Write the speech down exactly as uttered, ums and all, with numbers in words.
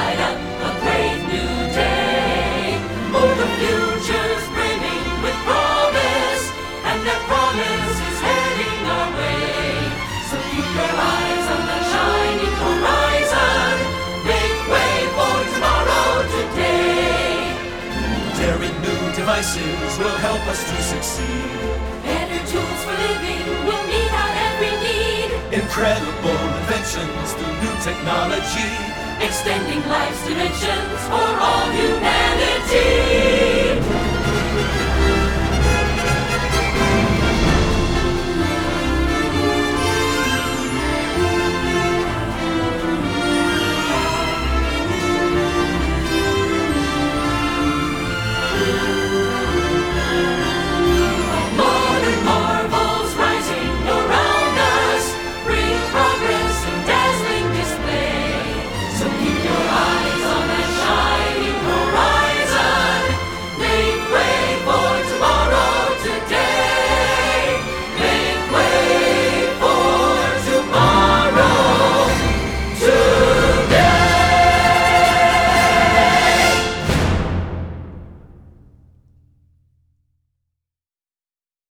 light up a great new day. Oh, the future's brimming with promise, and that promise is heading our way. So keep your eyes on the shining horizon. Make way for tomorrow today. Daring new devices will help us to succeed. Better tools for living will meet our every need. Incredible inventions through new technology, Extending life's dimensions for all humanity.